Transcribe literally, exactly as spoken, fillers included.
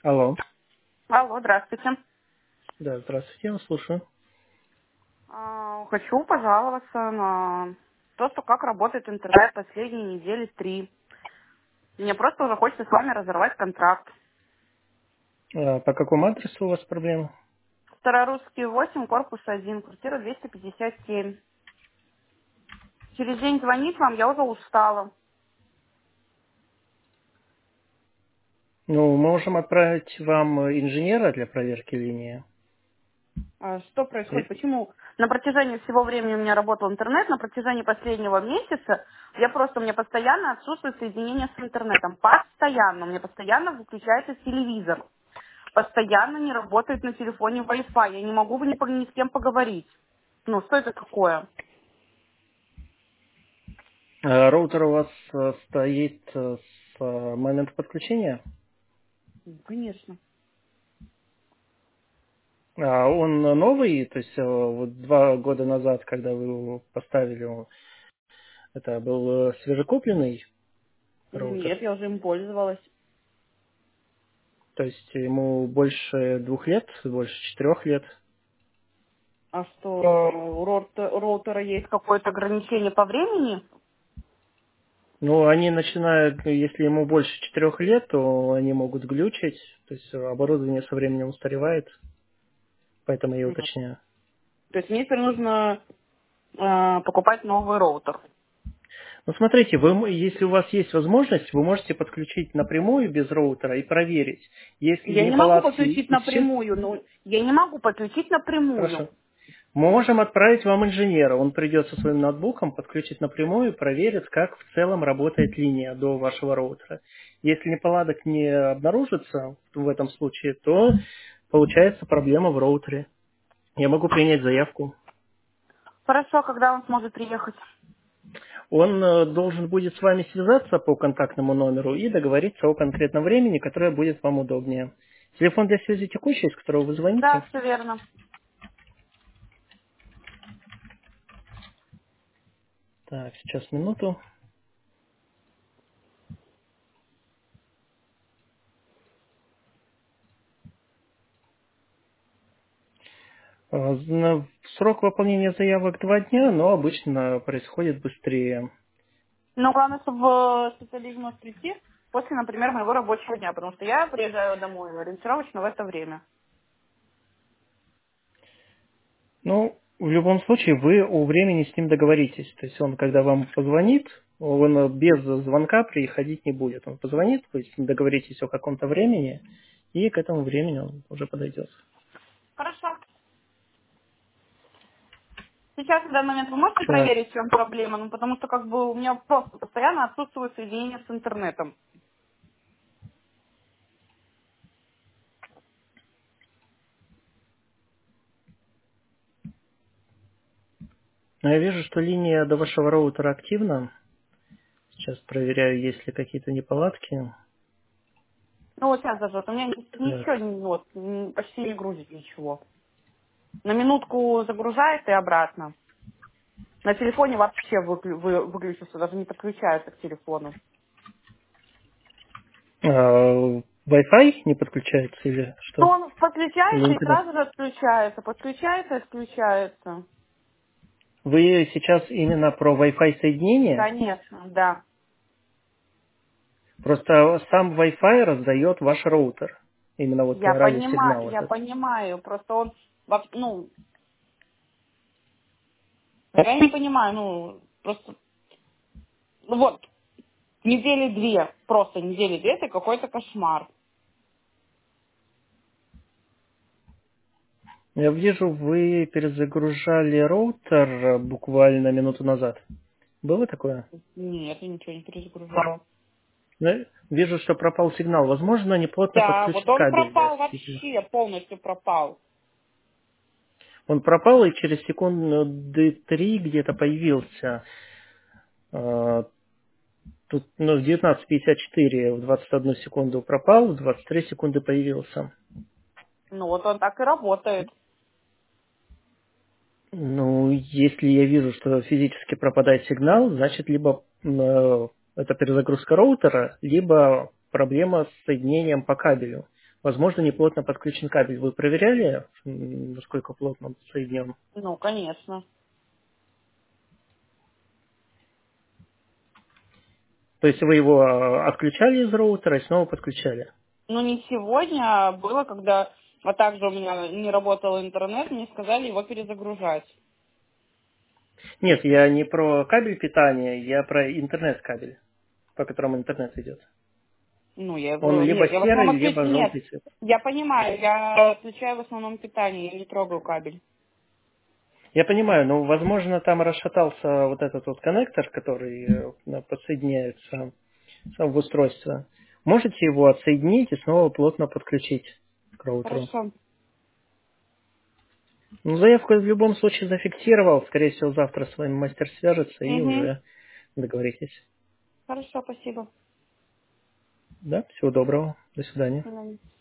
Алло. Алло, здравствуйте. Да, здравствуйте, я вас слушаю. А, Хочу пожаловаться на то, что как работает интернет последние недели три. Мне просто уже хочется с вами разорвать контракт. А по какому адресу у вас проблема? Старорусский восемь, корпус один, квартира двести пятьдесят семь. Через день звонить вам я уже устала. Ну, мы можем отправить вам инженера для проверки линии. А Что происходит? Э, Почему на протяжении всего времени у меня работал интернет, на протяжении последнего месяца я просто, у меня постоянно отсутствует соединение с интернетом. Постоянно. У меня постоянно выключается телевизор. Постоянно не работает на телефоне Wi-Fi. Я не могу ни, по- ни с кем поговорить. Ну, что это такое? а Роутер у вас э, стоит э, с э, момента подключения. Ну, конечно. А он новый, то есть э, вот два года назад, когда вы его поставили, он- это был э, свежекупленный роутер. Нет, я уже им пользовалась. То есть ему больше двух лет, больше четырех лет. А что, у роутера, у роутера есть какое-то ограничение по времени? Ну, они начинают, ну, если ему больше четырех лет, то они могут глючить, то есть оборудование со временем устаревает, поэтому я Нет. уточняю. То есть мне теперь нужно э, покупать новый роутер. Ну, смотрите, вы, м- если у вас есть возможность, вы можете подключить напрямую без роутера и проверить. Если Я не могу неполадки подключить исчез... напрямую, ну, я не могу подключить напрямую. Хорошо. Мы можем отправить вам инженера. Он придет со своим ноутбуком, подключит напрямую, проверит, как в целом работает линия до вашего роутера. Если неполадок не обнаружится в этом случае, то получается проблема в роутере. Я могу принять заявку. Хорошо, когда он сможет приехать? Он э, должен будет с вами связаться по контактному номеру и договориться о конкретном времени, которое будет вам удобнее. Телефон для связи текущий, с которого вы Да, звоните. все верно. Так, сейчас минуту. Э, зна- Срок выполнения заявок два дня, но обычно происходит быстрее. Но главное, чтобы специалист мог прийти после, например, моего рабочего дня, потому что я приезжаю домой ориентировочно в это время. Ну, в любом случае, вы о времени с ним договоритесь. То есть он, когда вам позвонит, он э, без звонка приходить не будет. Он позвонит, вы с ним договоритесь о каком-то времени, и к этому времени он уже подойдет. Хорошо. Сейчас, в данный момент, вы можете Так. проверить, в чем проблема? Ну, потому что, как бы, у меня просто постоянно отсутствует соединение с интернетом. Но я вижу, что линия до вашего роутера активна. Сейчас проверяю, есть ли какие-то неполадки. Ну, вот сейчас даже, вот у меня Так. ничего не, вот, м, почти не грузит ничего. На минутку загружает и обратно. На телефоне вообще выклю- вы- выключился, даже не подключается к телефону. А, Wi-Fi не подключается или Ну, что? он Или подключается и интернет? сразу же отключается, подключается и отключается. Вы сейчас именно про Wi-Fi соединение? Конечно, да. Просто сам Wi-Fi раздает ваш роутер. Именно вот Я понимаю, радиосигнал я этот. понимаю, просто он, во- ну, я не понимаю, ну, просто, ну вот, недели две, просто недели две, это какой-то кошмар. Я вижу, вы перезагружали роутер э, буквально минуту назад. Было такое? Нет, я ничего не перезагружала. Да? Вижу, что пропал сигнал. Возможно, неплотно Да, вот подключен он кабель. пропал Действительно. вообще, полностью пропал. Он пропал и через секунды три где-то появился. Э, Тут ну, в девятнадцать пятьдесят четыре в двадцать одну секунду пропал, в двадцать три секунды появился. Ну вот он так и работает. Ну, если я вижу, что физически пропадает сигнал, значит, либо э, это перезагрузка роутера, либо проблема с соединением по кабелю. Возможно, неплотно подключен кабель. Вы проверяли, насколько плотно он соединен? Ну, конечно. То есть вы его отключали из роутера и снова подключали? Ну, не сегодня, а было, когда, а также у меня не работал интернет, мне сказали его перезагружать. Нет, я не про кабель питания, я про интернет-кабель, по которому интернет идет. Ну, я Он его, либо нет, я в основном серый, отключ... либо нет, желтый цвет. я понимаю, я отключаю в основном питание, я не трогаю кабель. Я понимаю, но, возможно, там расшатался вот этот вот коннектор, который э, подсоединяется в устройство. Можете его отсоединить и снова плотно подключить к роутеру. Хорошо. Ну, заявку я в любом случае зафиксировал. Скорее всего, завтра с вами мастер свяжется и Угу. уже договоритесь. Хорошо, спасибо. Да, всего доброго. До свидания. До свидания.